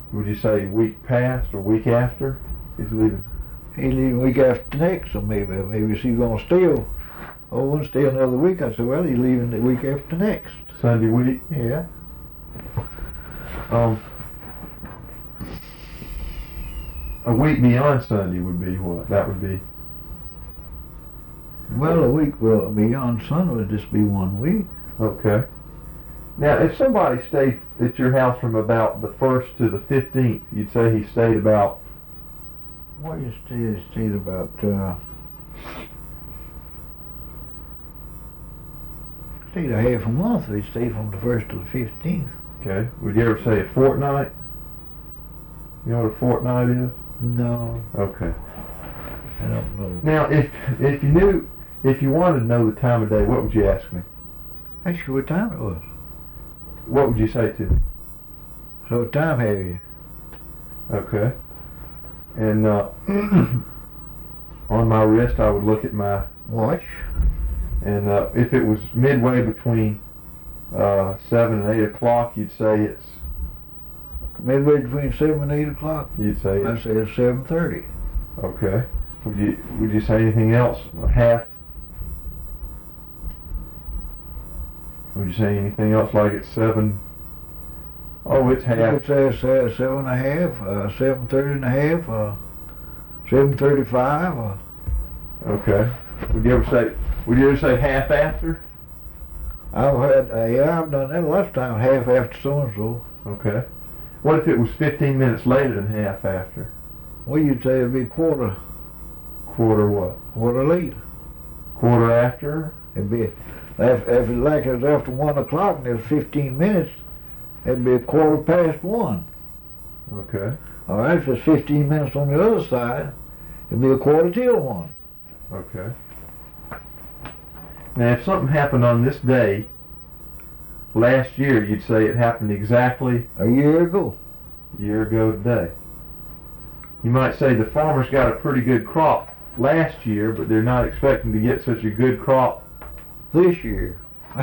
Would you say week past or week after he's leaving? He's leaving week after next, so maybe she's gonna stay and stay another week. I said, well, he's leaving the week after next. Sunday week? Yeah. A week beyond Sunday would be what? That would be. Well, a week beyond Sunday would just be 1 week. Okay. Now, if somebody stayed at your house from about the 1st to the 15th, you'd say he stayed about. What you stayed about? Stayed a half a month. He stayed from the 1st to the 15th. Okay. Would you ever say a fortnight? You know what a fortnight is? No, Okay. I don't know. Now, if you wanted to know the time of day, what would you ask me? Ask you what time it was. What would you say to me? So what time have you? Okay. And on my wrist, I would look at my Watch. and if it was midway between 7 and 8 o'clock, you'd say it's. Midway between 7 and 8 o'clock. You'd say I it's. say it's 7:30. Okay. Would you say anything else? Half? Would you say anything else like it's 7? Oh, it's You half. could say it's 7 and a half, 7:30 and a half, 7:35. Okay. Would you ever say half after? I've done that a lot of times, half after so and so. Okay. What if it was 15 minutes later than half after? Well, you'd say it'd be quarter Quarter late. Quarter after? It'd be if like it was after 1 o'clock and there's 15 minutes, it'd be 1:15. Okay. All right, if it's 15 minutes on the other side, it'd be 1:45. Okay. Now, if something happened on this day last year, you'd say it happened exactly A year ago. a year ago today. You might say the farmers got a pretty good crop last year, but they're not expecting to get such a good crop This year.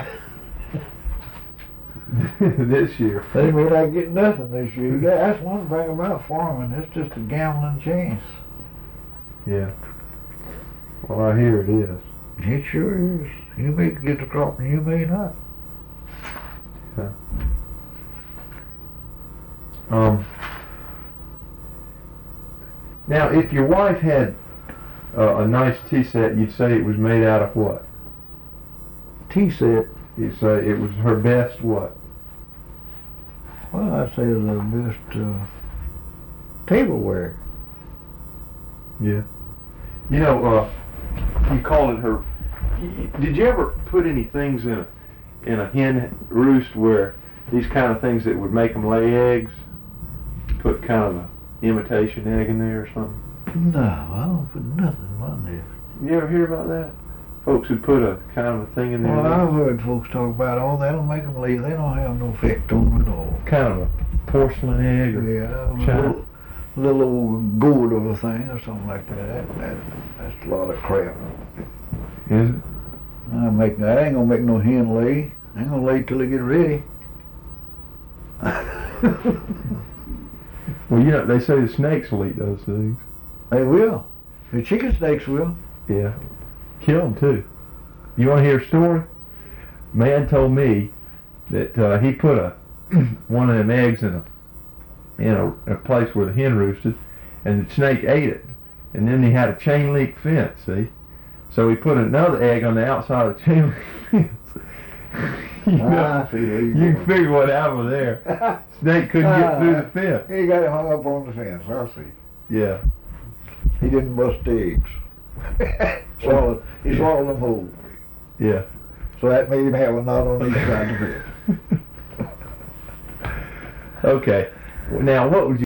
this year. They may not get nothing this year. That's one thing about farming. It's just a gambling chance. Yeah. Well, I hear it is. It sure is. You may get the crop and you may not. Now, if your wife had a nice tea set, you'd say it was made out of what? Tea set. You'd say it was her best what? Well, I'd say the best tableware. Yeah. You know, you call it her. Did you ever put any things in a hen roost where these kind of things that would make them lay eggs? Put kind of an imitation egg in there or something? No, I don't put nothing on there. You ever hear about that? Folks who put a kind of a thing in there. Well, I've heard folks talk about all that'll make them lay. They don't have no effect on them at all. Kind of a porcelain egg or Yeah, a little old gourd of a thing or something like that. That's a lot of crap. Is it? I ain't gonna make no hen lay. I ain't gonna lay till they get ready. Well, you know, they say the snakes will eat those things. They will. The chicken snakes will. Yeah. Kill them too. You want to hear a story? Man told me that he put one of them eggs in a place where the hen roosted, and the snake ate it. And then he had a chain link fence, see? So he put another egg on the outside of the chain link fence. You can figure what happened there. Snake couldn't get through the fence. He got it hung up on the fence, I see. Yeah. He didn't bust the eggs. He swallowed them whole. Yeah. So that made him have a knot on each side of the fence. Okay. Now, what would you